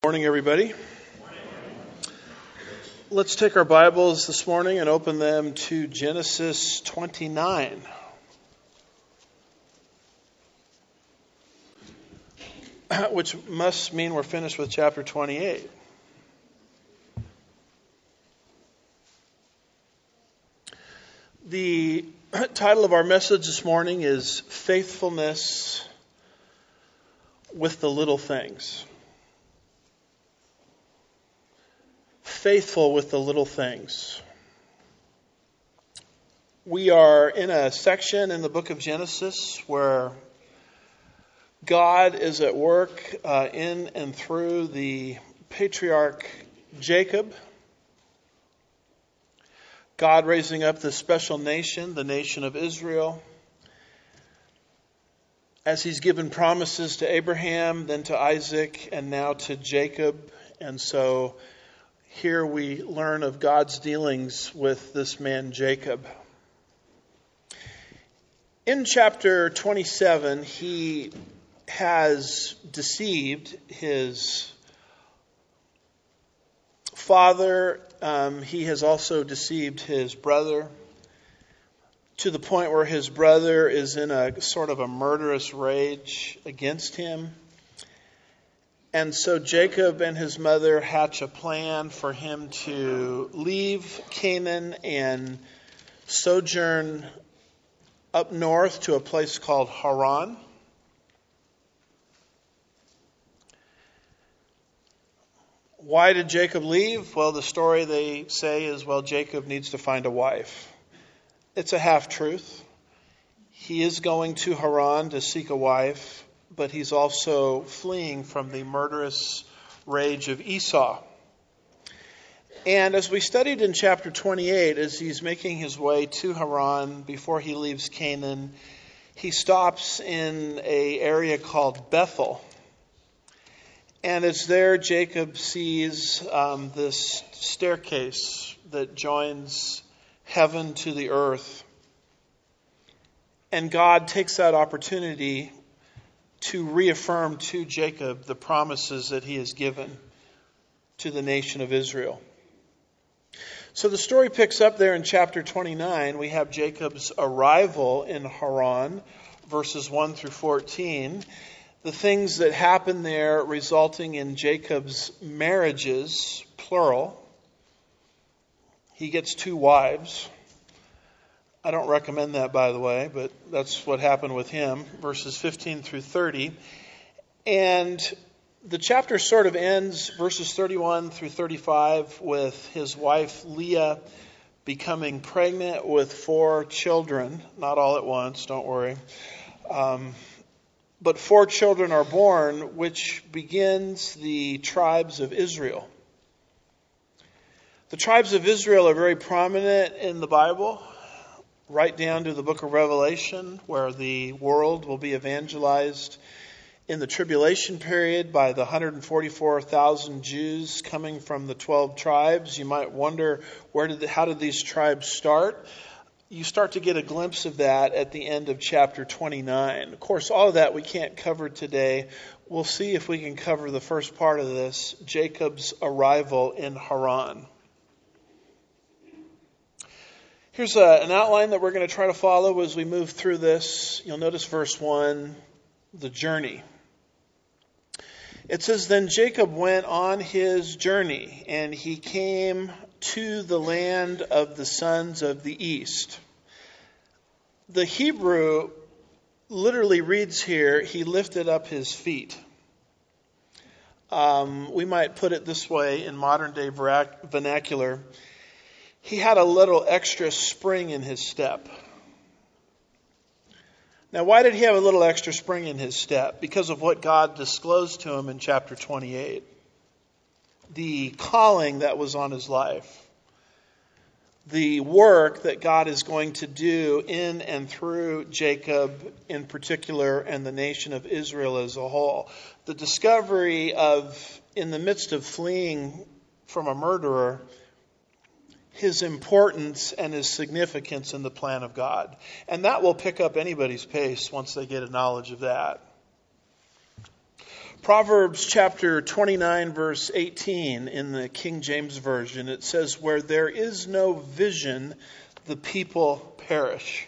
Morning, everybody. Let's take our Bibles this morning and open them to Genesis 29. Which must mean we're finished with chapter 28. The title of our message this morning is Faithfulness with the Little Things. Faithful with the little things. We are in a section in the book of Genesis where God is at work in and through the patriarch Jacob. God raising up this special nation, the nation of Israel, as he's given promises to Abraham, then to Isaac, and now to Jacob. And so here we learn of God's dealings with this man Jacob. In chapter 27, he has deceived his father. He has also deceived his brother to the point where his brother is in a sort of a murderous rage against him. And so Jacob and his mother hatch a plan for him to leave Canaan and sojourn up north to a place called Haran. Why did Jacob leave? Well, the story they say is, Jacob needs to find a wife. It's a half-truth. He is going to Haran to seek a wife, but he's also fleeing from the murderous rage of Esau. And as we studied in chapter 28, as he's making his way to Haran before he leaves Canaan, he stops in an area called Bethel. And it's there Jacob sees this staircase that joins heaven to the earth. And God takes that opportunity to reaffirm to Jacob the promises that he has given to the nation of Israel. So the story picks up there in chapter 29. We have Jacob's arrival in Haran, verses 1 through 14. The things that happen there resulting in Jacob's marriages, plural. He gets 2 wives. I don't recommend that, by the way, but that's what happened with him, verses 15 through 30. And the chapter sort of ends, verses 31 through 35, with his wife Leah becoming pregnant with 4 children. Not all at once, don't worry. But 4 children are born, which begins the tribes of Israel. The tribes of Israel are very prominent in the Bible, right down to the book of Revelation, where the world will be evangelized in the tribulation period by the 144,000 Jews coming from the 12 tribes. You might wonder, how did these tribes start? You start to get a glimpse of that at the end of chapter 29. Of course, all of that we can't cover today. We'll see if we can cover the first part of this, Jacob's arrival in Haran. Here's an outline that we're going to try to follow as we move through this. You'll notice verse 1, the journey. It says, "Then Jacob went on his journey, and he came to the land of the sons of the east." The Hebrew literally reads here, he lifted up his feet. We might put it this way in modern day vernacular. He had a little extra spring in his step. Now, why did he have a little extra spring in his step? Because of what God disclosed to him in chapter 28. The calling that was on his life. The work that God is going to do in and through Jacob in particular and the nation of Israel as a whole. The discovery of, in the midst of fleeing from a murderer, his importance and his significance in the plan of God. And that will pick up anybody's pace once they get a knowledge of that. Proverbs chapter 29, verse 18 in the King James Version, it says, "Where there is no vision, the people perish."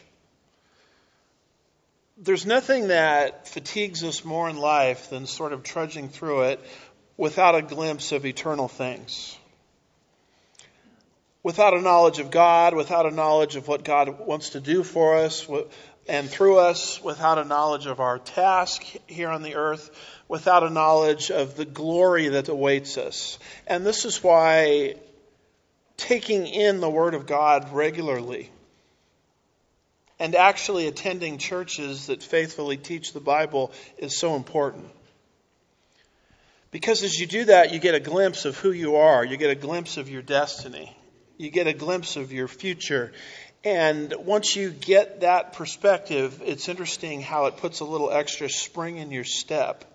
There's nothing that fatigues us more in life than sort of trudging through it without a glimpse of eternal things. Without a knowledge of God, without a knowledge of what God wants to do for us and through us, without a knowledge of our task here on the earth, without a knowledge of the glory that awaits us. And this is why taking in the Word of God regularly and actually attending churches that faithfully teach the Bible is so important. Because as you do that, you get a glimpse of who you are. You get a glimpse of your destiny. You get a glimpse of your future. And once you get that perspective, it's interesting how it puts a little extra spring in your step.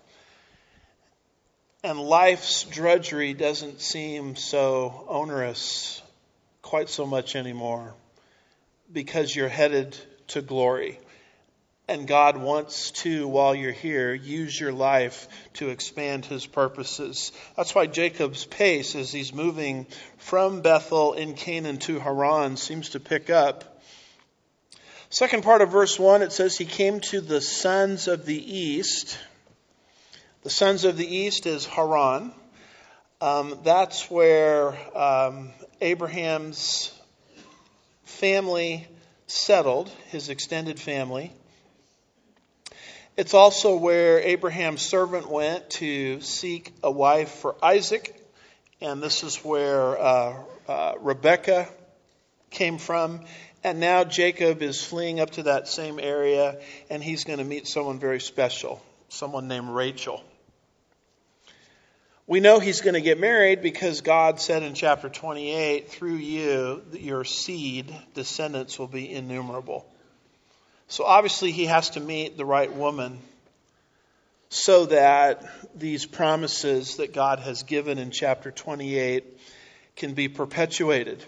And life's drudgery doesn't seem so onerous quite so much anymore, because you're headed to glory. And God wants to, while you're here, use your life to expand His purposes. That's why Jacob's pace, as he's moving from Bethel in Canaan to Haran, seems to pick up. Second part of verse 1, it says, he came to the sons of the east. The sons of the east is Haran. That's where Abraham's family settled, his extended family. It's also where Abraham's servant went to seek a wife for Isaac. And this is where Rebekah came from. And now Jacob is fleeing up to that same area, and he's going to meet someone very special, someone named Rachel. We know he's going to get married because God said in chapter 28, through you, your seed, descendants will be innumerable. So obviously he has to meet the right woman so that these promises that God has given in chapter 28 can be perpetuated.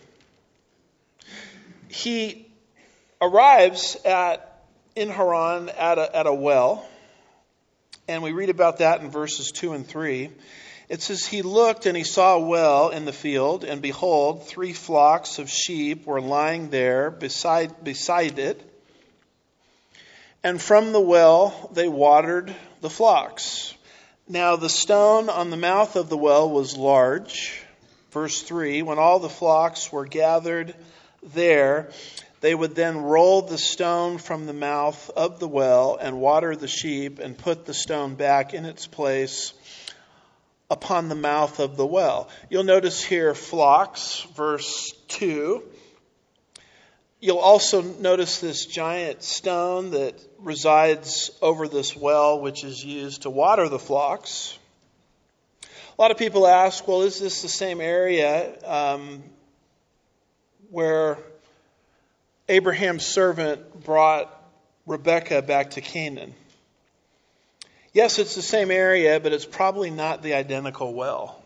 He arrives in Haran at a well, and we read about that in verses 2 and 3. It says, he looked and he saw a well in the field, and behold, 3 flocks of sheep were lying there beside it. And from the well they watered the flocks. Now the stone on the mouth of the well was large. Verse 3, when all the flocks were gathered there, they would then roll the stone from the mouth of the well and water the sheep and put the stone back in its place upon the mouth of the well. You'll notice here flocks, verse 2. You'll also notice this giant stone that resides over this well, which is used to water the flocks. A lot of people ask, well, is this the same area where Abraham's servant brought Rebekah back to Canaan? Yes, it's the same area, but it's probably not the identical well.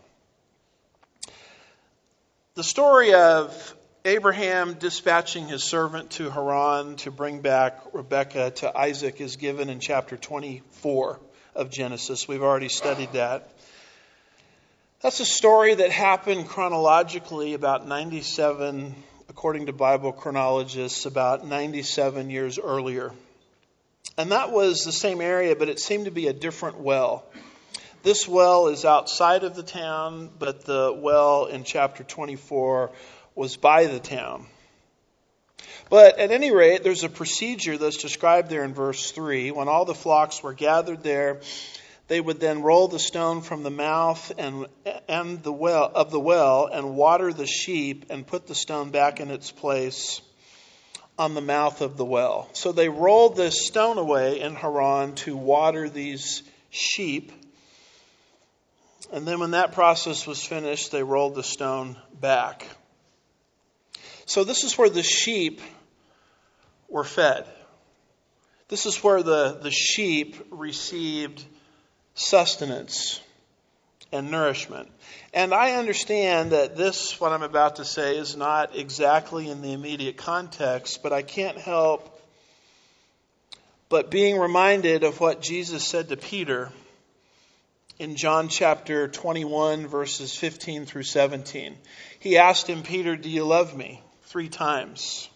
The story of Abraham dispatching his servant to Haran to bring back Rebekah to Isaac is given in chapter 24 of Genesis. We've already studied that. That's a story that happened chronologically about 97, according to Bible chronologists, about 97 years earlier. And that was the same area, but it seemed to be a different well. This well is outside of the town, but the well in chapter 24 was by the town. But at any rate, there's a procedure that's described there in verse 3. When all the flocks were gathered there, they would then roll the stone from the mouth and the well and water the sheep and put the stone back in its place on the mouth of the well. So they rolled this stone away in Haran to water these sheep. And then when that process was finished, they rolled the stone back. So this is where the sheep were fed. This is where the sheep received sustenance and nourishment. And I understand that this, what I'm about to say, is not exactly in the immediate context, but I can't help but being reminded of what Jesus said to Peter in John chapter 21, verses 15 through 17. He asked him, Peter, do you love me? 3 times.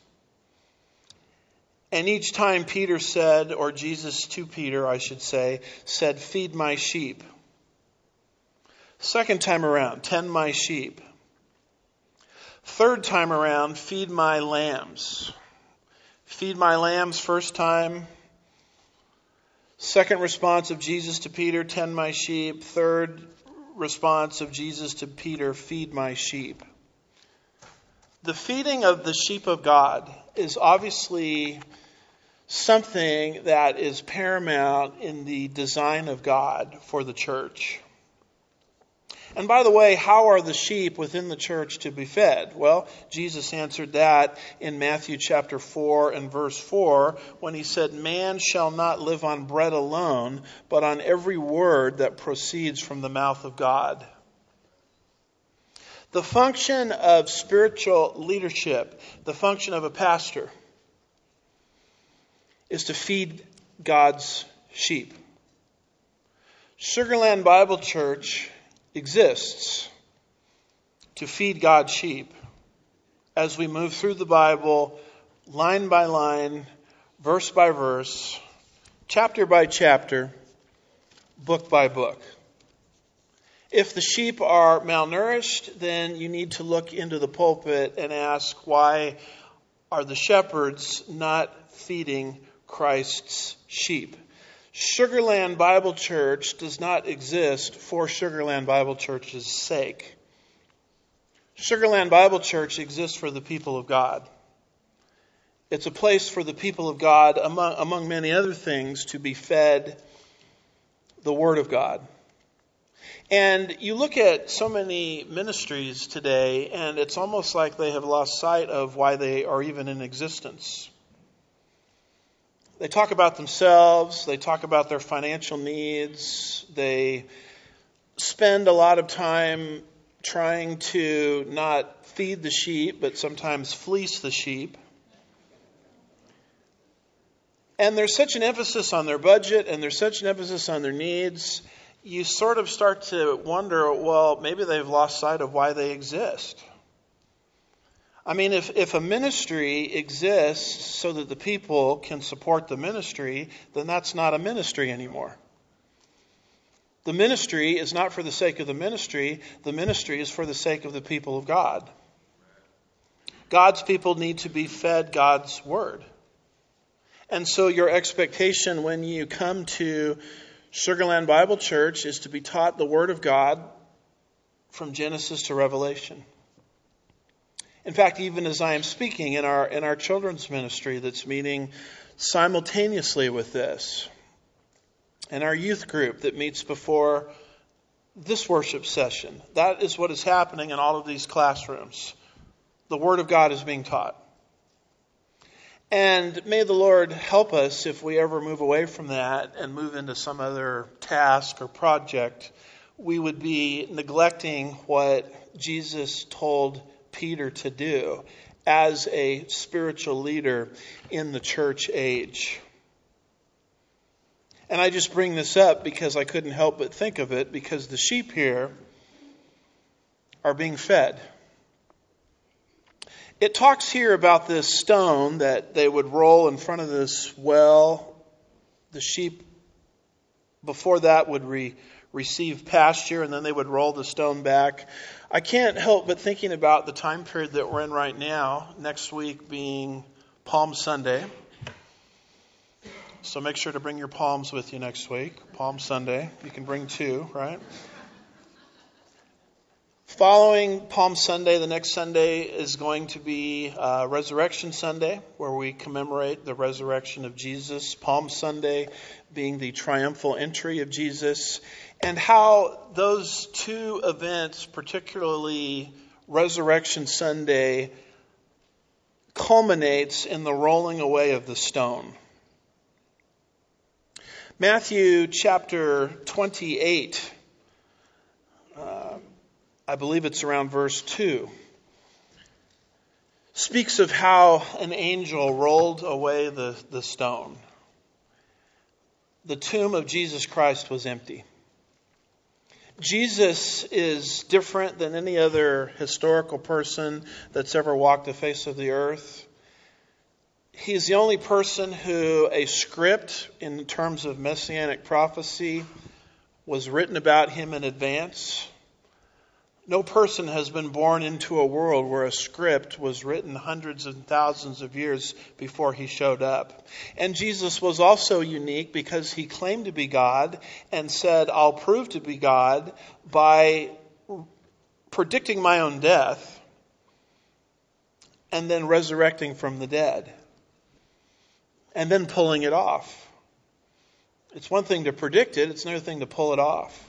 And each time Peter said, or Jesus to Peter, I should say, said, feed my sheep. Second time around, tend my sheep. Third time around, feed my lambs. Feed my lambs first time. Second response of Jesus to Peter, tend my sheep. Third response of Jesus to Peter, feed my sheep. The feeding of the sheep of God is obviously something that is paramount in the design of God for the church. And by the way, how are the sheep within the church to be fed? Well, Jesus answered that in Matthew chapter 4 and verse 4 when he said, man shall not live on bread alone, but on every word that proceeds from the mouth of God. The function of spiritual leadership, the function of a pastor, is to feed God's sheep. Sugarland Bible Church exists to feed God's sheep as we move through the Bible line by line, verse by verse, chapter by chapter, book by book. If the sheep are malnourished, then you need to look into the pulpit and ask, why are the shepherds not feeding Christ's sheep? Sugarland Bible Church does not exist for Sugarland Bible Church's sake. Sugarland Bible Church exists for the people of God. It's a place for the people of God, among many other things, to be fed the Word of God. And you look at so many ministries today, and it's almost like they have lost sight of why they are even in existence. They talk about themselves. They talk about their financial needs. They spend a lot of time trying to not feed the sheep, but sometimes fleece the sheep. And there's such an emphasis on their budget, and there's such an emphasis on their needs. You sort of start to wonder, well, maybe they've lost sight of why they exist. I mean, if a ministry exists so that the people can support the ministry, then that's not a ministry anymore. The ministry is not for the sake of the ministry. The ministry is for the sake of the people of God. God's people need to be fed God's word. And so your expectation when you come to Sugarland Bible Church is to be taught the word of God from Genesis to Revelation. In fact, even as I am speaking in our children's ministry that's meeting simultaneously with this, and our youth group that meets before this worship session, that is what is happening in all of these classrooms. The Word of God is being taught. And may the Lord help us if we ever move away from that and move into some other task or project, we would be neglecting what Jesus told Peter to do as a spiritual leader in the church age. And I just bring this up because I couldn't help but think of it, because the sheep here are being fed. It talks here about this stone that they would roll in front of this well. The sheep before that would receive pasture, and then they would roll the stone back. I can't help but thinking about the time period that we're in right now, next week being Palm Sunday. So make sure to bring your palms with you next week. Palm Sunday. You can bring 2, right? Following Palm Sunday, the next Sunday is going to be Resurrection Sunday, where we commemorate the resurrection of Jesus. Palm Sunday being the triumphal entry of Jesus. And how those 2 events, particularly Resurrection Sunday, culminates in the rolling away of the stone. Matthew chapter 28, I believe it's around verse 2, speaks of how an angel rolled away the stone. The tomb of Jesus Christ was empty. Jesus is different than any other historical person that's ever walked the face of the earth. He's the only person who a script in terms of messianic prophecy was written about him in advance. No person has been born into a world where a script was written hundreds and thousands of years before he showed up. And Jesus was also unique because he claimed to be God and said, I'll prove to be God by predicting my own death and then resurrecting from the dead and then pulling it off. It's one thing to predict it, it's another thing to pull it off.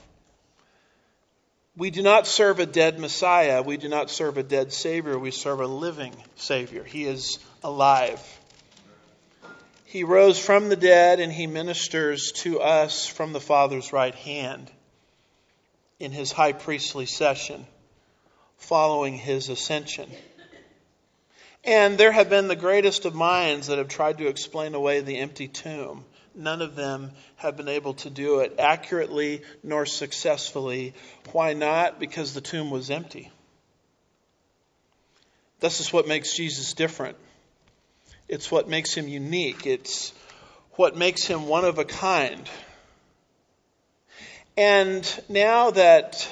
We do not serve a dead Messiah. We do not serve a dead Savior. We serve a living Savior. He is alive. He rose from the dead and he ministers to us from the Father's right hand in his high priestly session following his ascension. And there have been the greatest of minds that have tried to explain away the empty tomb. None of them have been able to do it accurately nor successfully. Why not? Because the tomb was empty. This is what makes Jesus different. It's what makes him unique. It's what makes him one of a kind. And now that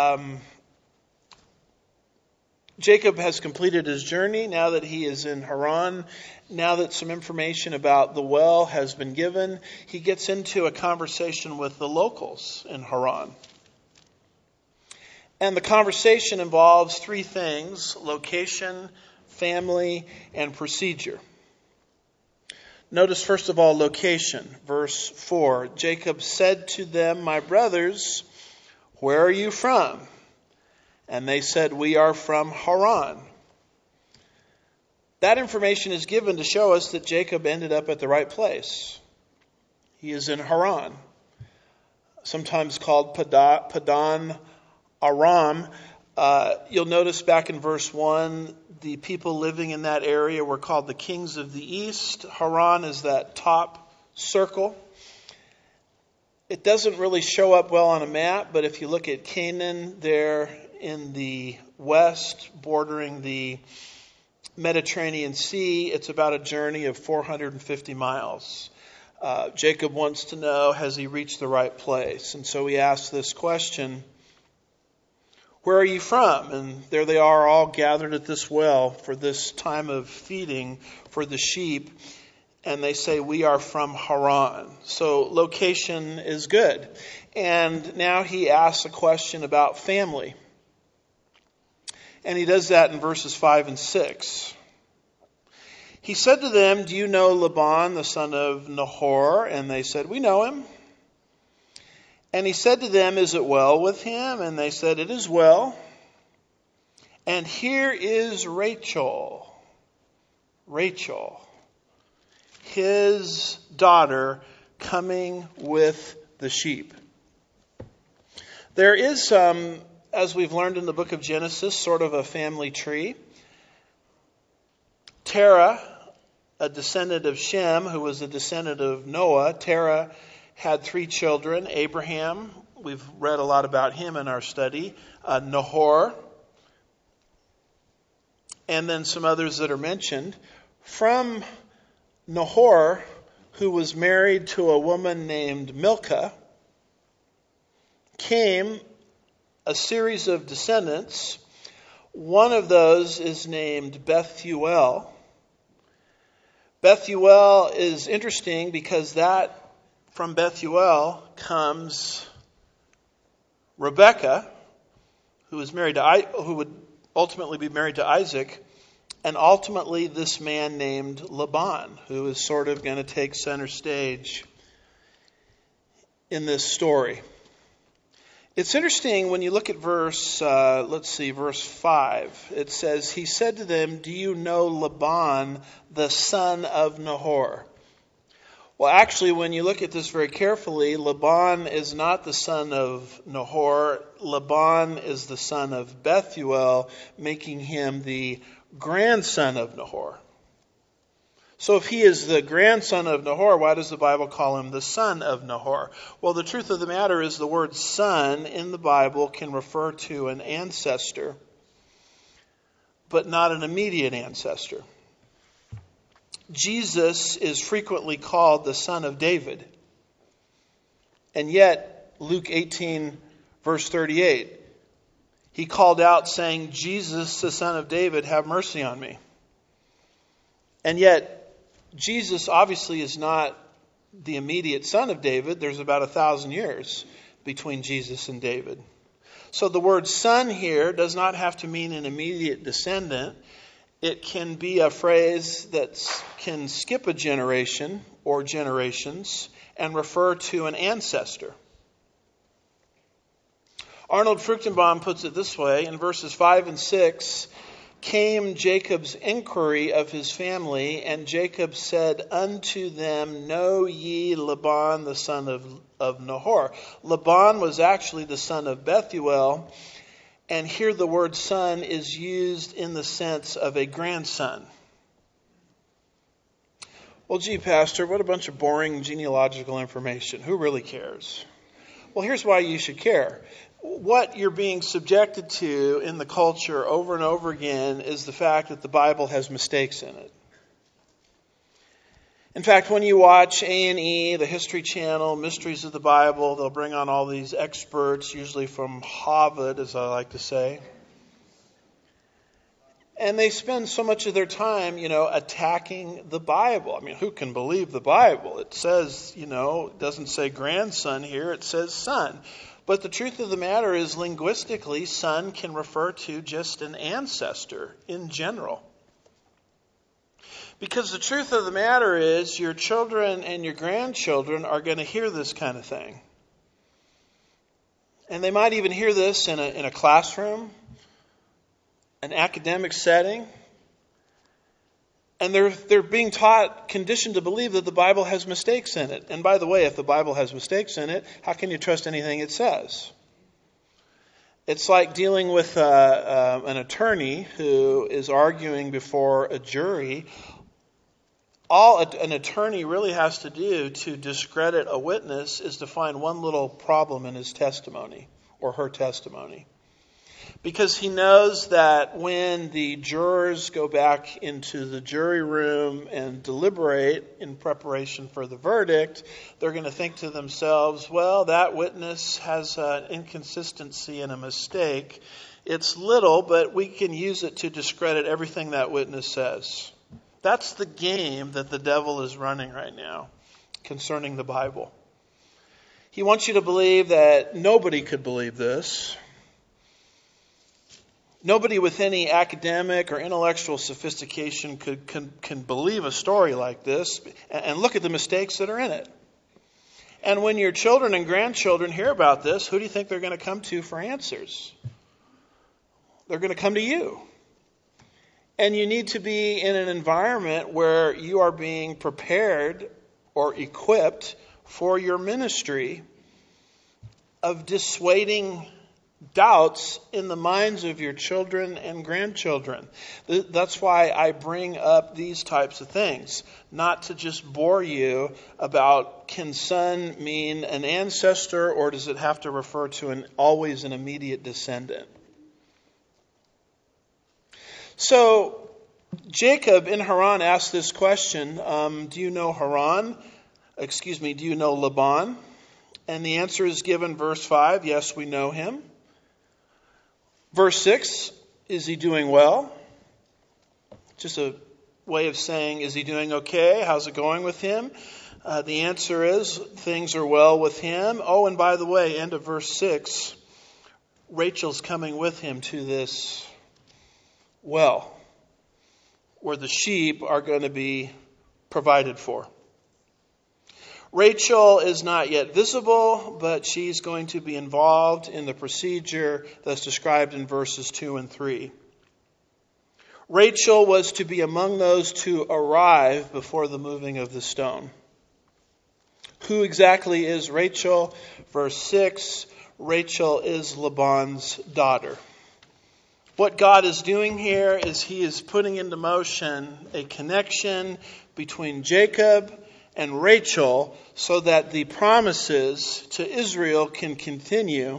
Jacob has completed his journey, now that he is in Haran, now that some information about the well has been given, he gets into a conversation with the locals in Haran. And the conversation involves three things: location, family, and procedure. Notice first of all location. Verse 4, Jacob said to them, my brothers, where are you from? And they said, we are from Haran. That information is given to show us that Jacob ended up at the right place. He is in Haran, sometimes called Padan Aram. You'll notice back in verse 1, the people living in that area were called the kings of the east. Haran is that top circle. It doesn't really show up well on a map, but if you look at Canaan there in the west, bordering the Mediterranean Sea, it's about a journey of 450 miles. Jacob wants to know, has he reached the right place? And so he asks this question, where are you from? And there they are, all gathered at this well for this time of feeding for the sheep. And they say, we are from Haran. So location is good. And now he asks a question about family. And he does that in verses 5 and 6. He said to them, do you know Laban, the son of Nahor? And they said, we know him. And he said to them, is it well with him? And they said, it is well. And here is Rachel, his daughter, coming with the sheep. There is as we've learned in the book of Genesis, sort of a family tree. Terah, a descendant of Shem, who was a descendant of Noah. Terah had 3 children. Abraham, we've read a lot about him in our study. Nahor, and then some others that are mentioned. From Nahor, who was married to a woman named Milcah, came a series of descendants. One of those is named Bethuel. Bethuel is interesting because from Bethuel comes Rebekah, who would ultimately be married to Isaac, and ultimately this man named Laban, who is sort of going to take center stage in this story. It's interesting when you look at verse 5. It says, he said to them, do you know Laban, the son of Nahor? Well, actually, when you look at this very carefully, Laban is not the son of Nahor. Laban is the son of Bethuel, making him the grandson of Nahor. So if he is the grandson of Nahor, why does the Bible call him the son of Nahor? Well, the truth of the matter is the word son in the Bible can refer to an ancestor, but not an immediate ancestor. Jesus is frequently called the son of David. And yet, Luke 18, verse 38, he called out saying, Jesus, the son of David, have mercy on me. And yet, Jesus obviously is not the immediate son of David. There's about 1,000 years between Jesus and David. So the word son here does not have to mean an immediate descendant. It can be a phrase that can skip a generation or generations and refer to an ancestor. Arnold Fruchtenbaum puts it this way in verses 5 and 6. Came Jacob's inquiry of his family, and Jacob said unto them, Know ye Laban the son of Nahor? Laban was actually the son of Bethuel, and here the word son is used in the sense of a grandson. Well, gee, Pastor, what a bunch of boring genealogical information. Who really cares? Well, here's why you should care. What you're being subjected to in the culture over and over again is the fact that the Bible has mistakes in it. In fact, when you watch A&E, the History Channel, Mysteries of the Bible, they'll bring on all these experts, usually from Harvard, as I like to say. And they spend so much of their time, attacking the Bible. I mean, who can believe the Bible? It says, it doesn't say grandson here, it says son. But the truth of the matter is, linguistically, son can refer to just an ancestor in general. Because the truth of the matter is, your children and your grandchildren are going to hear this kind of thing. And they might even hear this in a classroom, an academic setting. And they're being taught, conditioned to believe that the Bible has mistakes in it. And by the way, if the Bible has mistakes in it, how can you trust anything it says? It's like dealing with an attorney who is arguing before a jury. All an attorney really has to do to discredit a witness is to find one little problem in his testimony or her testimony. Because he knows that when the jurors go back into the jury room and deliberate in preparation for the verdict, they're going to think to themselves, well, that witness has an inconsistency and a mistake. It's little, but we can use it to discredit everything that witness says. That's the game that the devil is running right now concerning the Bible. He wants you to believe that nobody could believe this. Nobody with any academic or intellectual sophistication can believe a story like this, and look at the mistakes that are in it. And when your children and grandchildren hear about this, who do you think they're going to come to for answers? They're going to come to you. And you need to be in an environment where you are being prepared or equipped for your ministry of dissuading doubts in the minds of your children and grandchildren. That's why I bring up these types of things. Not to just bore you about, can son mean an ancestor, or does it have to refer to always an immediate descendant? So Jacob in Haran asked this question, do you know do you know Laban? And the answer is given verse 5, yes, we know him. Verse 6, is he doing well? Just a way of saying, is he doing okay? How's it going with him? The answer is, things are well with him. Oh, and by the way, end of verse 6, Rachel's coming with him to this well, where the sheep are going to be provided for. Rachel is not yet visible, but she's going to be involved in the procedure that's described in verses 2 and 3. Rachel was to be among those to arrive before the moving of the stone. Who exactly is Rachel? Verse 6, Rachel is Laban's daughter. What God is doing here is he is putting into motion a connection between Jacob and Rachel so that the promises to Israel can continue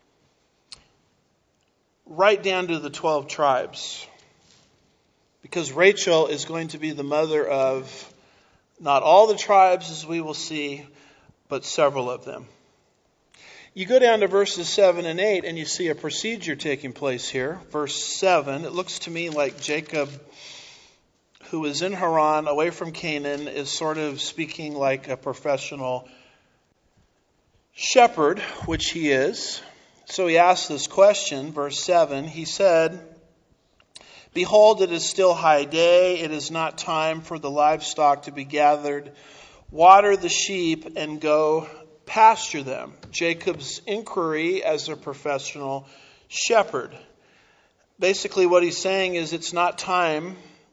right down to the 12 tribes. Because Rachel is going to be the mother of not all the tribes, as we will see, but several of them. You go down to verses 7 and 8 and you see a procedure taking place here. Verse 7, it looks to me like Jacob, who is in Haran, away from Canaan, is sort of speaking like a professional shepherd, which he is. So he asks this question, verse 7, he said, "Behold, it is still high day. It is not time for the livestock to be gathered. Water the sheep and go pasture them." Jacob's inquiry as a professional shepherd. Basically what he's saying is it's not time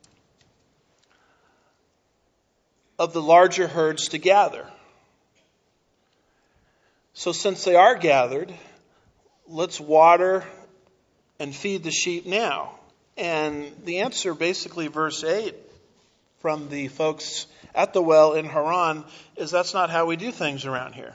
of the larger herds to gather. So since they are gathered, let's water and feed the sheep now. And the answer, basically, verse 8 from the folks at the well in Haran is that's not how we do things around here.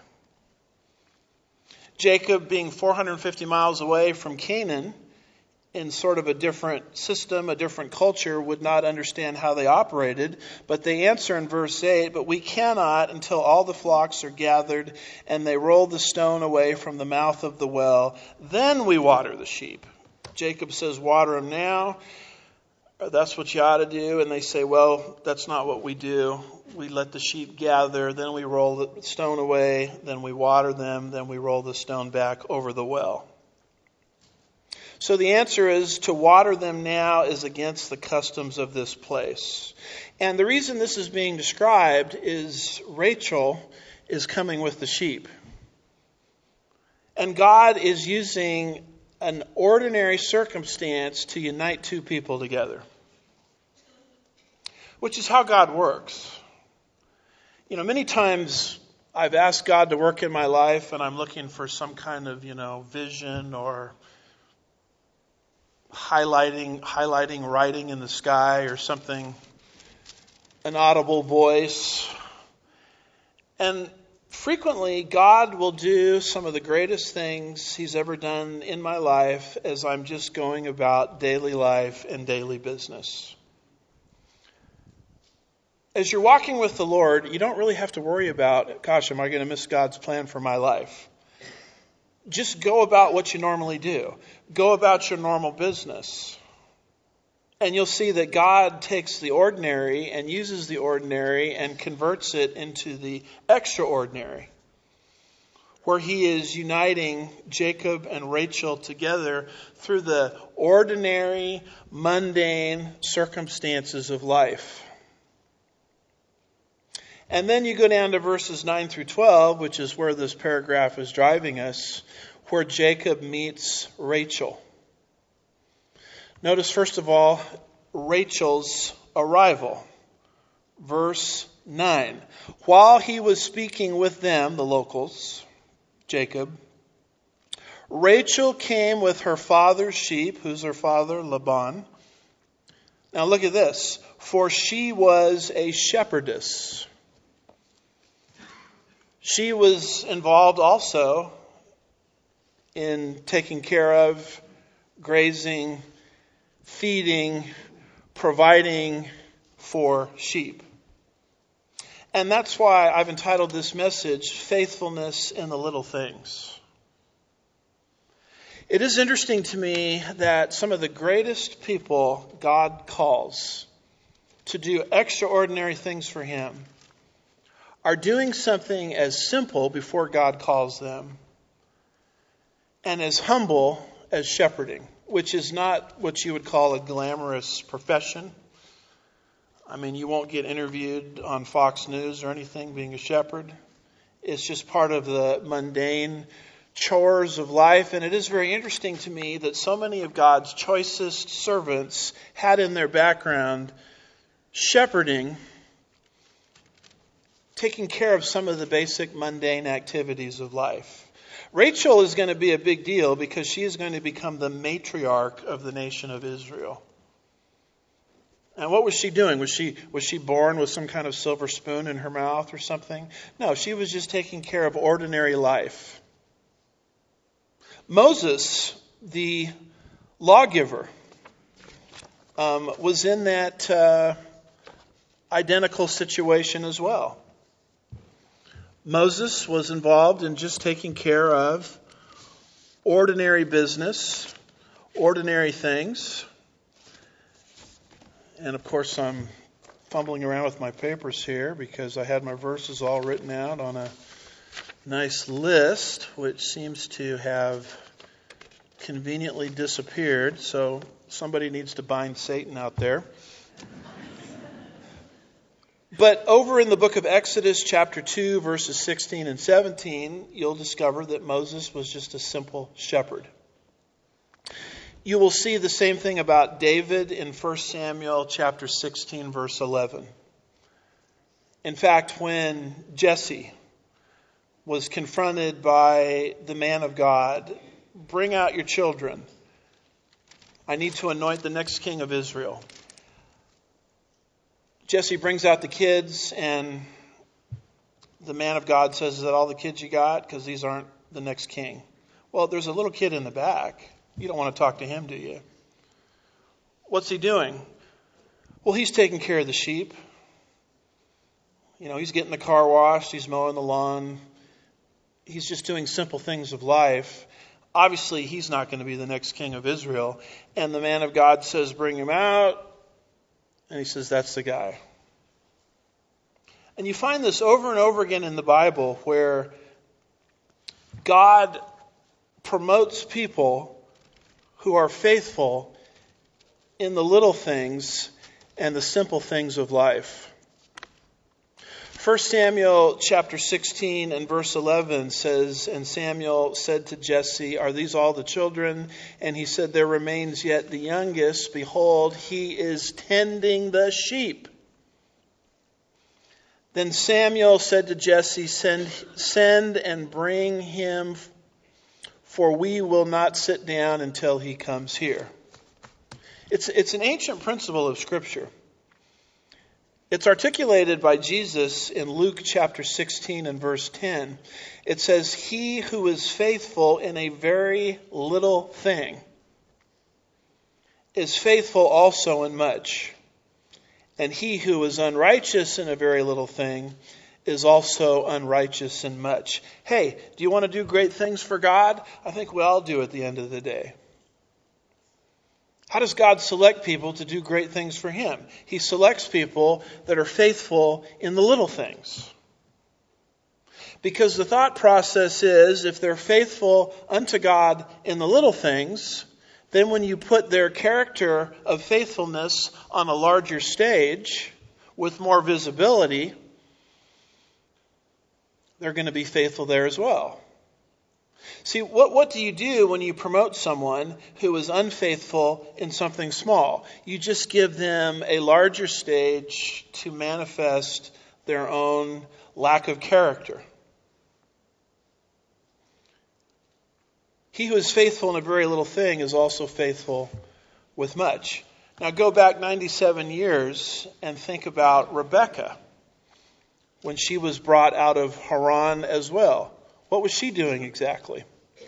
Jacob, being 450 miles away from Canaan, in sort of a different system, a different culture, would not understand how they operated. But they answer in verse 8, "But we cannot until all the flocks are gathered and they roll the stone away from the mouth of the well. Then we water the sheep." Jacob says, "Water them now. That's what you ought to do." And they say, "Well, that's not what we do. We let the sheep gather, then we roll the stone away, then we water them, then we roll the stone back over the well." So the answer is to water them now is against the customs of this place. And the reason this is being described is Rachel is coming with the sheep. And God is using an ordinary circumstance to unite two people together. Which is how God works. You know, many times I've asked God to work in my life and I'm looking for some kind of, vision or highlighting writing in the sky or something, an audible voice. And frequently, God will do some of the greatest things He's ever done in my life as I'm just going about daily life and daily business. As you're walking with the Lord, you don't really have to worry about, gosh, am I going to miss God's plan for my life? Just go about what you normally do. Go about your normal business. And you'll see that God takes the ordinary and uses the ordinary and converts it into the extraordinary, where He is uniting Jacob and Rachel together through the ordinary, mundane circumstances of life. And then you go down to verses 9 through 12, which is where this paragraph is driving us, where Jacob meets Rachel. Notice, first of all, Rachel's arrival. Verse 9. While he was speaking with them, the locals, Jacob, Rachel came with her father's sheep. Who's her father? Laban. Now look at this. For she was a shepherdess. She was involved also in taking care of, grazing, feeding, providing for sheep. And that's why I've entitled this message, Faithfulness in the Little Things. It is interesting to me that some of the greatest people God calls to do extraordinary things for Him are doing something as simple before God calls them and as humble as shepherding, which is not what you would call a glamorous profession. I mean, you won't get interviewed on Fox News or anything being a shepherd. It's just part of the mundane chores of life. And it is very interesting to me that so many of God's choicest servants had in their background shepherding, taking care of some of the basic mundane activities of life. Rachel is going to be a big deal because she is going to become the matriarch of the nation of Israel. And what was she doing? Was she born with some kind of silver spoon in her mouth or something? No, she was just taking care of ordinary life. Moses, the lawgiver, was in that identical situation as well. Moses was involved in just taking care of ordinary business, ordinary things. And of course, I'm fumbling around with my papers here because I had my verses all written out on a nice list, which seems to have conveniently disappeared. So somebody needs to bind Satan out there. But over in the book of Exodus, chapter 2, verses 16 and 17, you'll discover that Moses was just a simple shepherd. You will see the same thing about David in 1 Samuel chapter 16, verse 11. In fact, when Jesse was confronted by the man of God, bring out your children. I need to anoint the next king of Israel. Jesse brings out the kids, and the man of God says, is that all the kids you got? Because these aren't the next king. Well, there's a little kid in the back. You don't want to talk to him, do you? What's he doing? Well, he's taking care of the sheep. He's getting the car washed. He's mowing the lawn. He's just doing simple things of life. Obviously, he's not going to be the next king of Israel. And the man of God says, bring him out. And he says, that's the guy. And you find this over and over again in the Bible where God promotes people who are faithful in the little things and the simple things of life. 1 Samuel chapter 16 and verse 11 says, and Samuel said to Jesse, are these all the children? And he said, there remains yet the youngest. Behold, he is tending the sheep. Then Samuel said to Jesse, send and bring him, for we will not sit down until he comes here. It's an ancient principle of Scripture. It's articulated by Jesus in Luke chapter 16 and verse 10. It says, he who is faithful in a very little thing is faithful also in much. And he who is unrighteous in a very little thing is also unrighteous in much. Hey, do you want to do great things for God? I think we all do at the end of the day. How does God select people to do great things for Him? He selects people that are faithful in the little things. Because the thought process is, if they're faithful unto God in the little things, then when you put their character of faithfulness on a larger stage with more visibility, they're going to be faithful there as well. See, what do you do when you promote someone who is unfaithful in something small? You just give them a larger stage to manifest their own lack of character. He who is faithful in a very little thing is also faithful with much. Now go back 97 years and think about Rebekah when she was brought out of Haran as well. What was she doing exactly?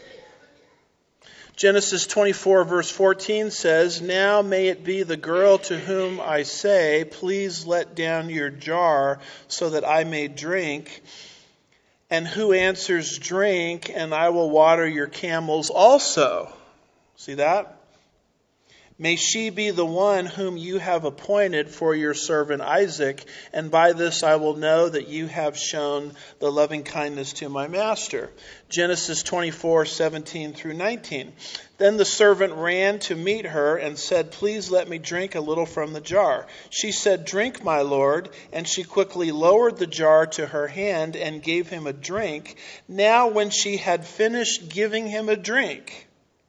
Genesis 24 verse 14 says, now may it be the girl to whom I say, please let down your jar so that I may drink. And who answers, drink, and I will water your camels also. See that? May she be the one whom you have appointed for your servant Isaac, and by this I will know that you have shown the loving kindness to my master. Genesis 24:17 through 19. Then the servant ran to meet her and said, please let me drink a little from the jar. She said, drink, my lord. And she quickly lowered the jar to her hand and gave him a drink. Now when she had finished giving him a drink,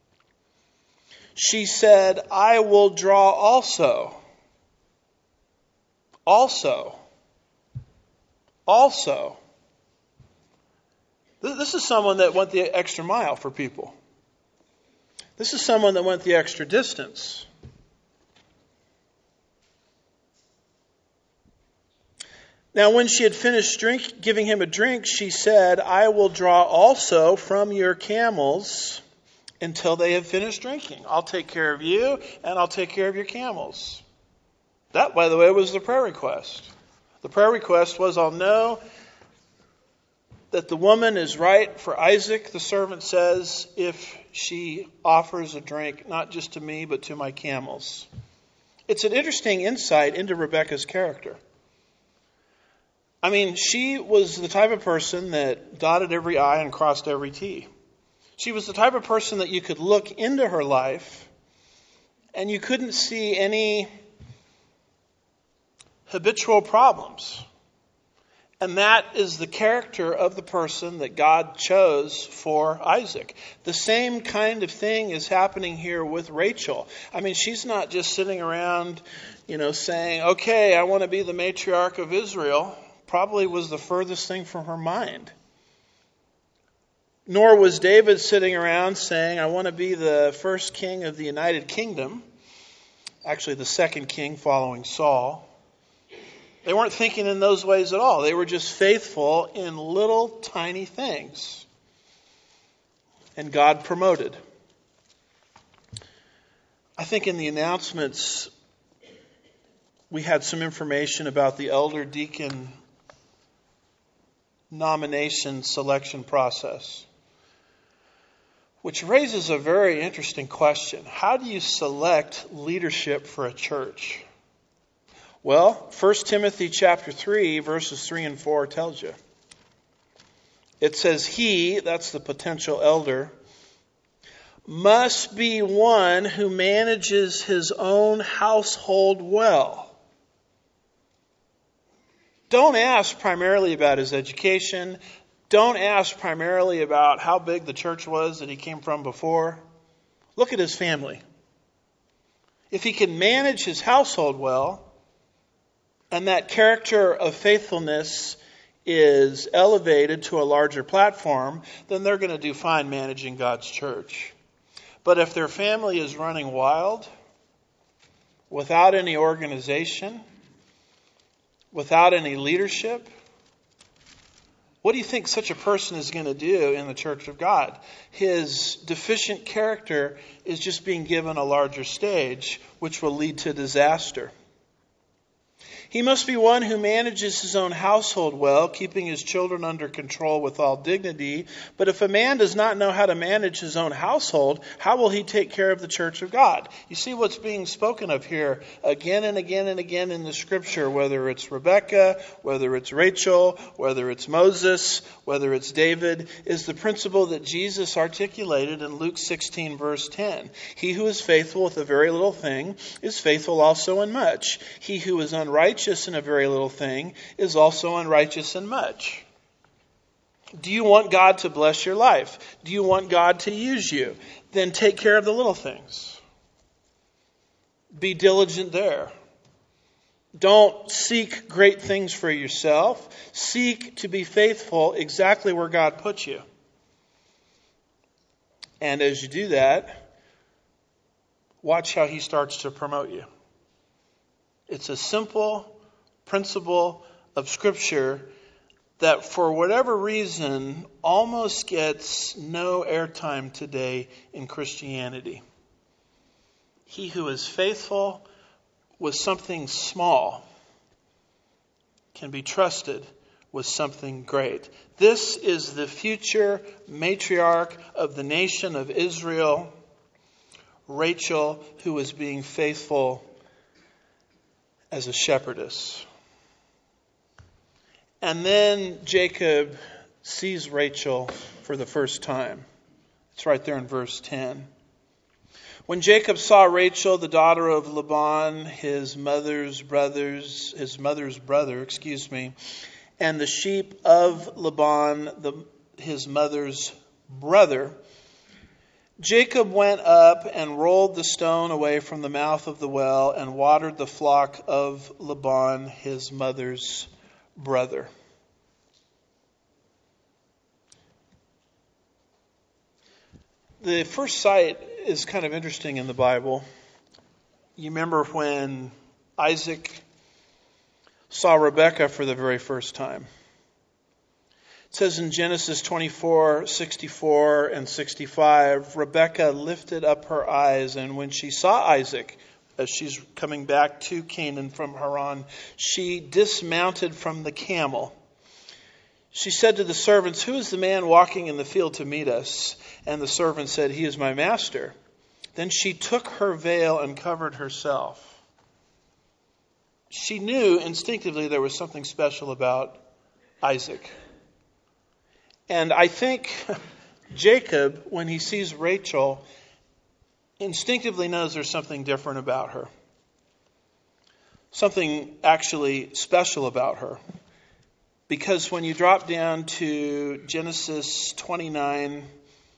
she said, I will draw also. Also. This is someone that went the extra mile for people. This is someone that went the extra distance. Now, when she had finished giving him a drink, she said, "I will draw also from your camels until they have finished drinking. I'll take care of you, and I'll take care of your camels." That, by the way, was the prayer request. The prayer request was, "I'll know that the woman is right for Isaac," the servant says, "if she offers a drink, not just to me, but to my camels." It's an interesting insight into Rebekah's character. I mean, she was the type of person that dotted every I and crossed every T. She was the type of person that you could look into her life and you couldn't see any habitual problems. And that is the character of the person that God chose for Isaac. The same kind of thing is happening here with Rachel. I mean, she's not just sitting around, saying, "Okay, I want to be the matriarch of Israel." Probably was the furthest thing from her mind. Nor was David sitting around saying, "I want to be the first king of the United Kingdom." Actually, the second king following Saul. They weren't thinking in those ways at all. They were just faithful in little tiny things. And God promoted. I think in the announcements, we had some information about the elder deacon nomination selection process, which raises a very interesting question. How do you select leadership for a church? Well, 1 Timothy chapter 3, verses 3 and 4 tells you. It says, "He," that's the potential elder, "must be one who manages his own household well." Don't ask primarily about his education. Don't ask primarily about how big the church was that he came from before. Look at his family. If he can manage his household well, and that character of faithfulness is elevated to a larger platform, then they're going to do fine managing God's church. But if their family is running wild, without any organization, without any leadership, what do you think such a person is going to do in the church of God? His deficient character is just being given a larger stage, which will lead to disaster. He must be one who manages his own household well, keeping his children under control with all dignity. But if a man does not know how to manage his own household, how will he take care of the church of God? You see what's being spoken of here again and again and again in the scripture, whether it's Rebekah, whether it's Rachel, whether it's Moses, whether it's David, is the principle that Jesus articulated in Luke 16, verse 10. He who is faithful with a very little thing is faithful also in much. He who is unrighteous in a very little thing is also unrighteous in much. Do you want God to bless your life? Do you want God to use you? Then take care of the little things. Be diligent there. Don't seek great things for yourself. Seek to be faithful exactly where God puts you. And as you do that, watch how He starts to promote you. It's a simple principle of Scripture that for whatever reason almost gets no airtime today in Christianity. He who is faithful with something small can be trusted with something great. This is the future matriarch of the nation of Israel, Rachel, who is being faithful as a shepherdess. And then Jacob sees Rachel for the first time. It's right there in verse 10. When Jacob saw Rachel, the daughter of Laban, his mother's brother, and the sheep of Laban, his mother's brother, Jacob went up and rolled the stone away from the mouth of the well and watered the flock of Laban, his mother's brother. The first sight is kind of interesting in the Bible. You remember when Isaac saw Rebekah for the very first time. It says in Genesis 24:64 and 65, Rebekah lifted up her eyes, and when she saw Isaac, as she's coming back to Canaan from Haran, she dismounted from the camel. She said to the servants, "Who is the man walking in the field to meet us?" And the servant said, "He is my master." Then she took her veil and covered herself. She knew instinctively there was something special about Isaac. And I think Jacob, when he sees Rachel, instinctively knows there's something different about her. Something actually special about her. Because when you drop down to Genesis 29,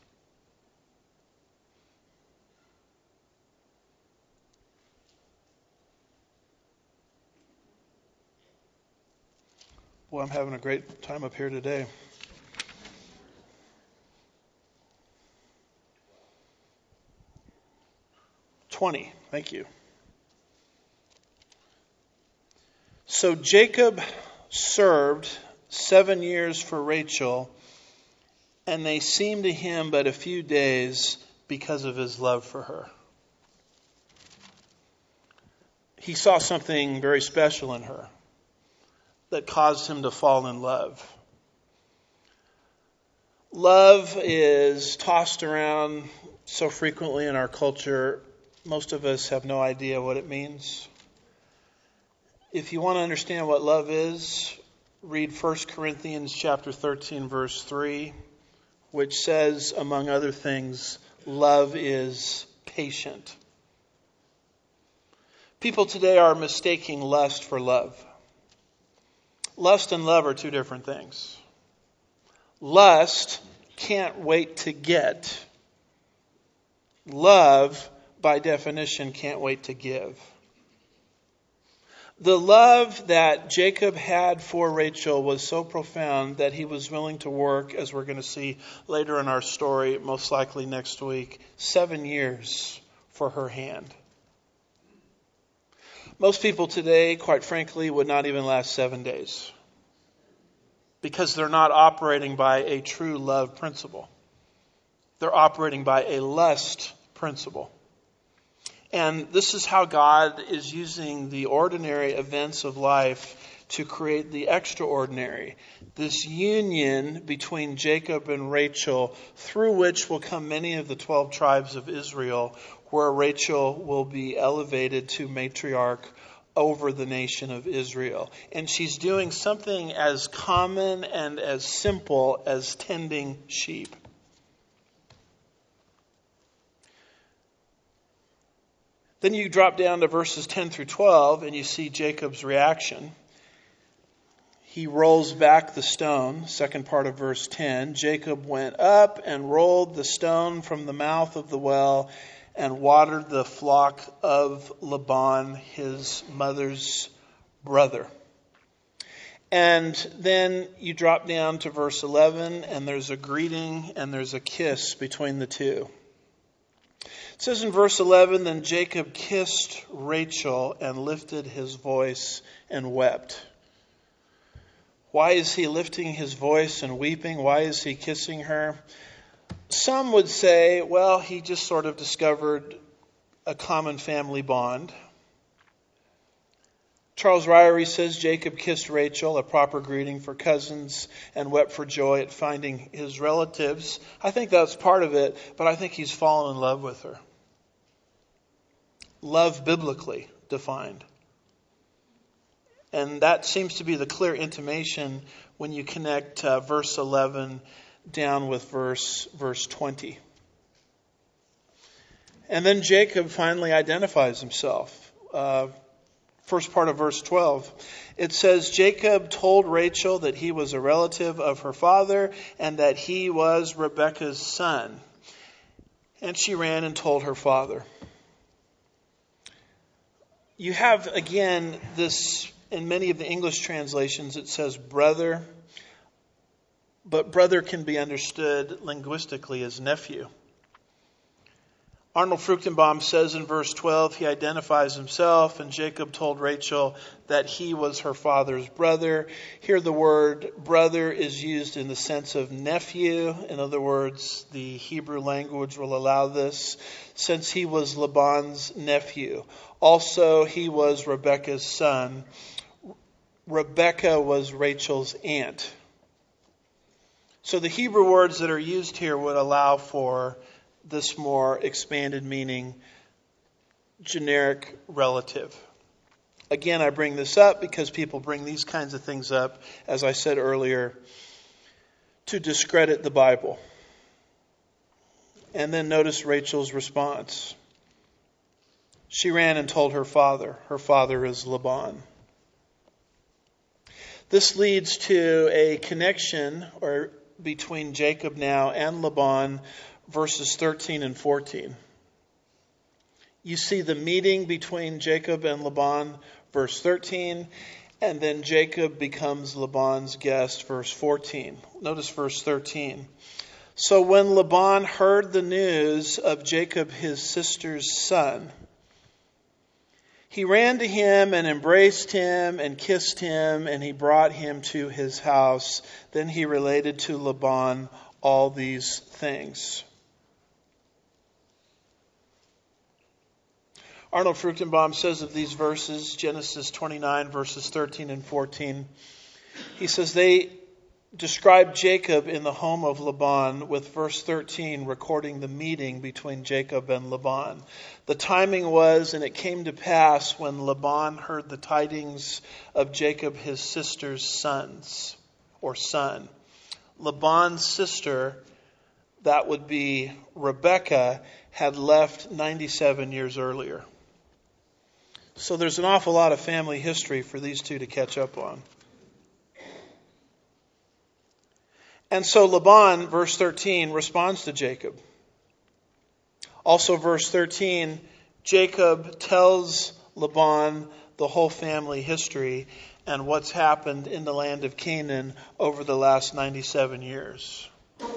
boy, I'm having a great time up here today. 20, thank you. So Jacob served 7 years for Rachel, and they seemed to him but a few days because of his love for her. He saw something very special in her that caused him to fall in love. Love is tossed around so frequently in our culture, most of us have no idea what it means. If you want to understand what love is, read 1 Corinthians chapter 13, verse 3, which says, among other things, love is patient. People today are mistaking lust for love. Lust and love are two different things. Lust can't wait to get. Love, by definition, can't wait to give. The love that Jacob had for Rachel was so profound that he was willing to work, as we're going to see later in our story, most likely next week, 7 years for her hand. Most people today, quite frankly, would not even last 7 days because they're not operating by a true love principle. They're operating by a lust principle. And this is how God is using the ordinary events of life to create the extraordinary. This union between Jacob and Rachel, through which will come many of the 12 tribes of Israel, where Rachel will be elevated to matriarch over the nation of Israel. And she's doing something as common and as simple as tending sheep. Then you drop down to verses 10 through 12 and you see Jacob's reaction. He rolls back the stone, second part of verse 10. Jacob went up and rolled the stone from the mouth of the well and watered the flock of Laban, his mother's brother. And then you drop down to verse 11 and there's a greeting and there's a kiss between the two. It says in verse 11, then Jacob kissed Rachel and lifted his voice and wept. Why is he lifting his voice and weeping? Why is he kissing her? Some would say, well, he just sort of discovered a common family bond. Charles Ryrie says Jacob kissed Rachel, a proper greeting for cousins, and wept for joy at finding his relatives. I think that's part of it, but I think he's fallen in love with her. Love biblically defined. And that seems to be the clear intimation when you connect verse 11 down with verse 20. And then Jacob finally identifies himself. First part of verse 12. It says, Jacob told Rachel that he was a relative of her father and that he was Rebekah's son. And she ran and told her father. You have, again, this, in many of the English translations, it says brother. But brother can be understood linguistically as nephew. Arnold Fruchtenbaum says in verse 12, he identifies himself, and Jacob told Rachel that he was her father's brother. Here the word brother is used in the sense of nephew. In other words, the Hebrew language will allow this, since he was Laban's nephew. Also, he was Rebekah's son. Rebekah was Rachel's aunt. So the Hebrew words that are used here would allow for this more expanded meaning, generic relative. Again, I bring this up because people bring these kinds of things up, as I said earlier, to discredit the Bible. And then notice Rachel's response. She ran and told her father. Her father is Laban. This leads to a connection between Jacob now and Laban, verses 13 and 14. You see the meeting between Jacob and Laban, verse 13, and then Jacob becomes Laban's guest, verse 14. Notice verse 13. So when Laban heard the news of Jacob, his sister's son, he ran to him and embraced him and kissed him, and he brought him to his house. Then he related to Laban all these things. Arnold Fruchtenbaum says of these verses, Genesis 29, verses 13 and 14, he says they describe Jacob in the home of Laban, with verse 13 recording the meeting between Jacob and Laban. The timing was, and it came to pass when Laban heard the tidings of Jacob, his sister's son. Laban's sister, that would be Rebekah, had left 97 years earlier. So there's an awful lot of family history for these two to catch up on. And so Laban, verse 13, responds to Jacob. Also verse 13, Jacob tells Laban the whole family history and what's happened in the land of Canaan over the last 97 years.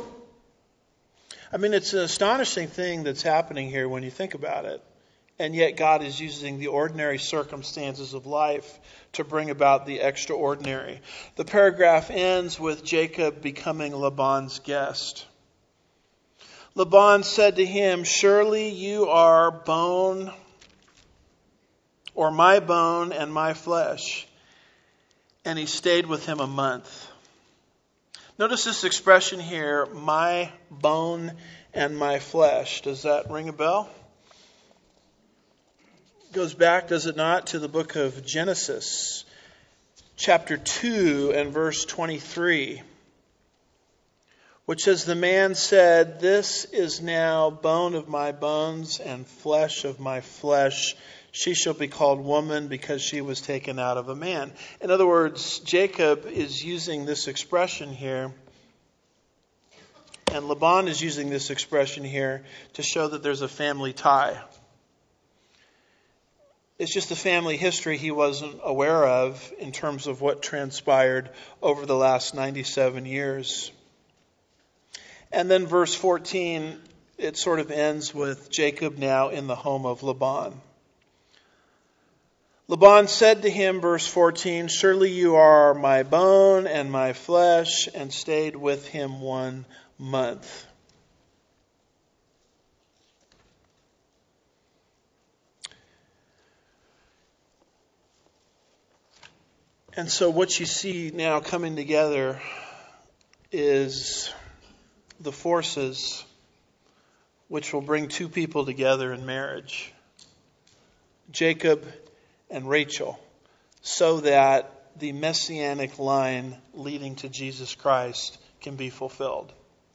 I mean, it's an astonishing thing that's happening here when you think about it. And yet God is using the ordinary circumstances of life to bring about the extraordinary. The paragraph ends with Jacob becoming Laban's guest. Laban said to him, "Surely you are bone, or my bone and my flesh." And he stayed with him a month. Notice this expression here, my bone and my flesh. Does that ring a bell? Goes back, does it not, to the book of Genesis, chapter 2 and verse 23, which says, "The man said, 'This is now bone of my bones and flesh of my flesh. She shall be called woman because she was taken out of a man.'" In other words, Jacob is using this expression here, and Laban is using this expression here to show that there's a family tie. It's just a family history he wasn't aware of in terms of what transpired over the last 97 years. And then verse 14, it sort of ends with Jacob now in the home of Laban. Laban said to him, verse 14, "Surely you are my bone and my flesh," and stayed with him 1 month. And so what you see now coming together is the forces which will bring two people together in marriage, Jacob and Rachel, so that the messianic line leading to Jesus Christ can be fulfilled.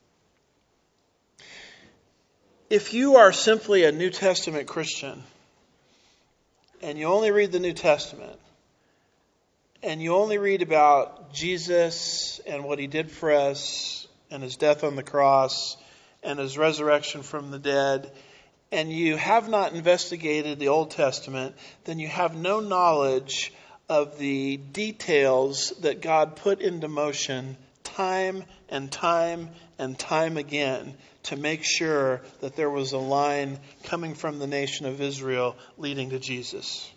If you are simply a New Testament Christian and you only read the New Testament, and you only read about Jesus and what he did for us and his death on the cross and his resurrection from the dead, and you have not investigated the Old Testament, then you have no knowledge of the details that God put into motion time and time and time again to make sure that there was a line coming from the nation of Israel leading to Jesus.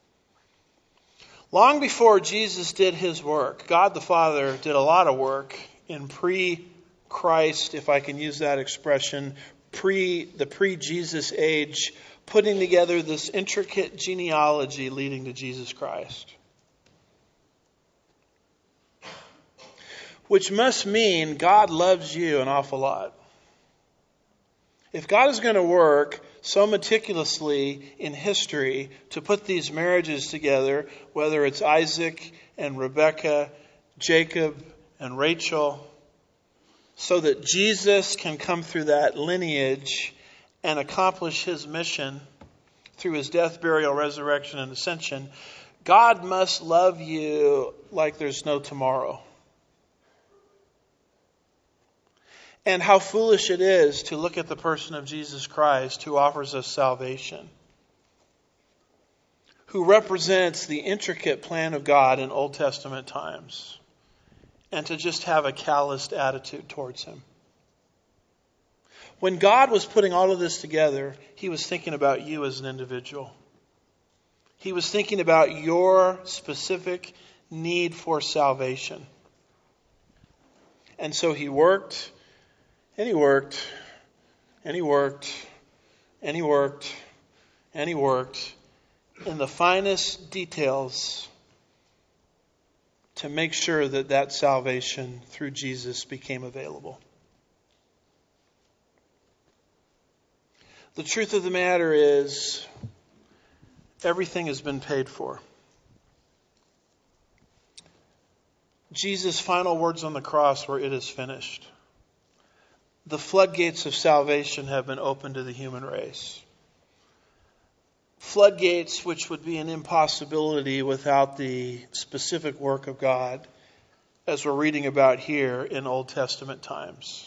Long before Jesus did his work, God the Father did a lot of work in pre-Christ, if I can use that expression, the pre-Jesus age, putting together this intricate genealogy leading to Jesus Christ. Which must mean God loves you an awful lot. If God is going to work so meticulously in history to put these marriages together, whether it's Isaac and Rebekah, Jacob and Rachel, so that Jesus can come through that lineage and accomplish his mission through his death, burial, resurrection, and ascension, God must love you like there's no tomorrow. And how foolish it is to look at the person of Jesus Christ, who offers us salvation, who represents the intricate plan of God in Old Testament times, and to just have a calloused attitude towards him. When God was putting all of this together, he was thinking about you as an individual. He was thinking about your specific need for salvation. And so he worked, and he worked, and he worked, and he worked, and he worked in the finest details to make sure that that salvation through Jesus became available. The truth of the matter is, everything has been paid for. Jesus' final words on the cross were, "It is finished." The floodgates of salvation have been opened to the human race. Floodgates which would be an impossibility without the specific work of God, as we're reading about here in Old Testament times.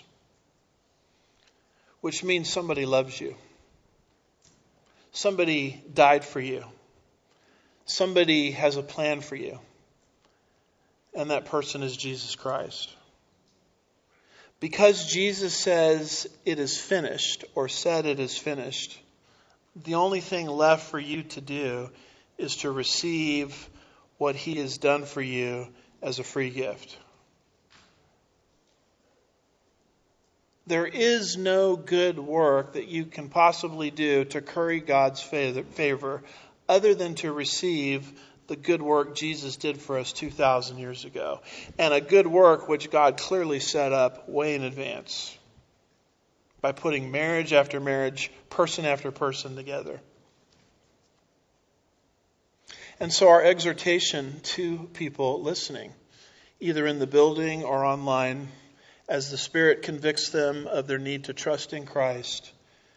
Which means somebody loves you. Somebody died for you. Somebody has a plan for you. And that person is Jesus Christ. Because Jesus says it is finished, or said it is finished, the only thing left for you to do is to receive what he has done for you as a free gift. There is no good work that you can possibly do to curry God's favor other than to receive the good work Jesus did for us 2,000 years ago. And a good work which God clearly set up way in advance by putting marriage after marriage, person after person together. And so our exhortation to people listening, either in the building or online, as the Spirit convicts them of their need to trust in Christ,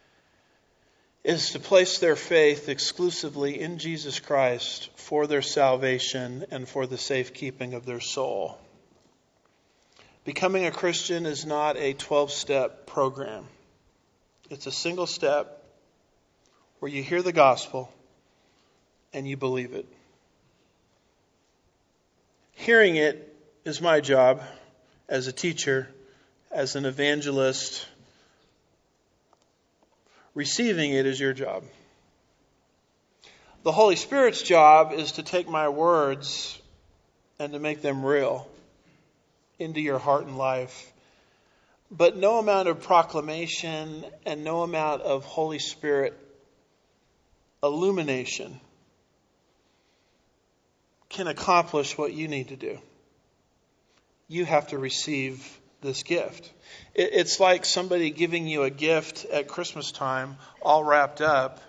is to place their faith exclusively in Jesus Christ for their salvation and for the safekeeping of their soul. Becoming a Christian is not a 12-step program. It's a single step where you hear the gospel and you believe it. Hearing it is my job as a teacher, as an evangelist. Receiving it is your job. The Holy Spirit's job is to take my words and to make them real into your heart and life. But no amount of proclamation and no amount of Holy Spirit illumination can accomplish what you need to do. You have to receive this gift. It's like somebody giving you a gift at Christmas time, all wrapped up.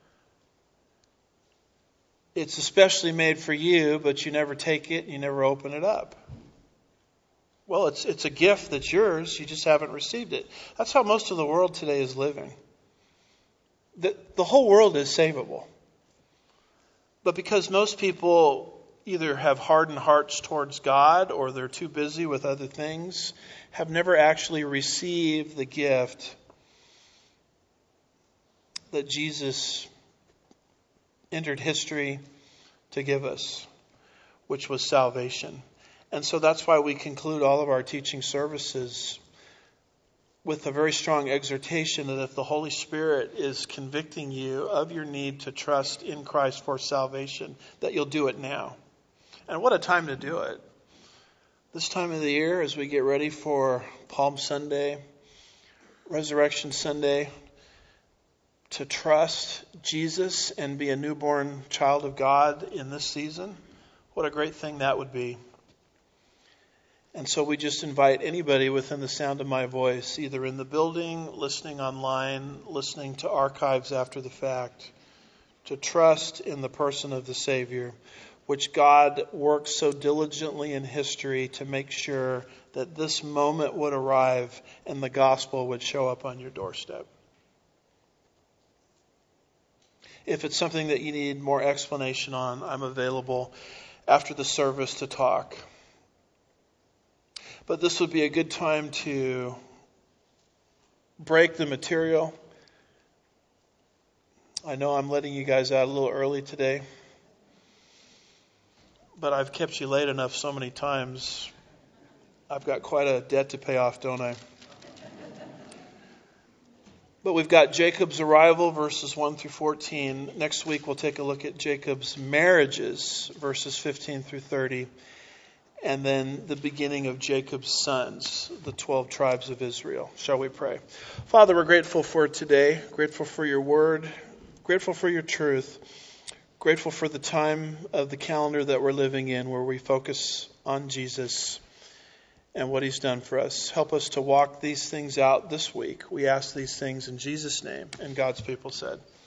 It's especially made for you, but you never take it, you never open it up. Well, it's a gift that's yours, you just haven't received it. That's how most of the world today is living. The whole world is savable. But because most people either have hardened hearts towards God or they're too busy with other things, have never actually received the gift that Jesus entered history to give us, which was salvation. And so that's why we conclude all of our teaching services with a very strong exhortation that if the Holy Spirit is convicting you of your need to trust in Christ for salvation, that you'll do it now. And what a time to do it. This time of the year, as we get ready for Palm Sunday, Resurrection Sunday, to trust Jesus and be a newborn child of God in this season, what a great thing that would be. And so we just invite anybody within the sound of my voice, either in the building, listening online, listening to archives after the fact, to trust in the person of the Savior, which God works so diligently in history to make sure that this moment would arrive and the gospel would show up on your doorstep. If it's something that you need more explanation on, I'm available after the service to talk. But this would be a good time to break the material. I know I'm letting you guys out a little early today, but I've kept you late enough so many times. I've got quite a debt to pay off, don't I? But we've got Jacob's arrival, verses 1 through 14. Next week we'll take a look at Jacob's marriages, verses 15 through 30. And then the beginning of Jacob's sons, the 12 tribes of Israel. Shall we pray? Father, we're grateful for today, grateful for your word, grateful for your truth, grateful for the time of the calendar that we're living in where we focus on Jesus and what he's done for us. Help us to walk these things out this week. We ask these things in Jesus' name. And God's people said,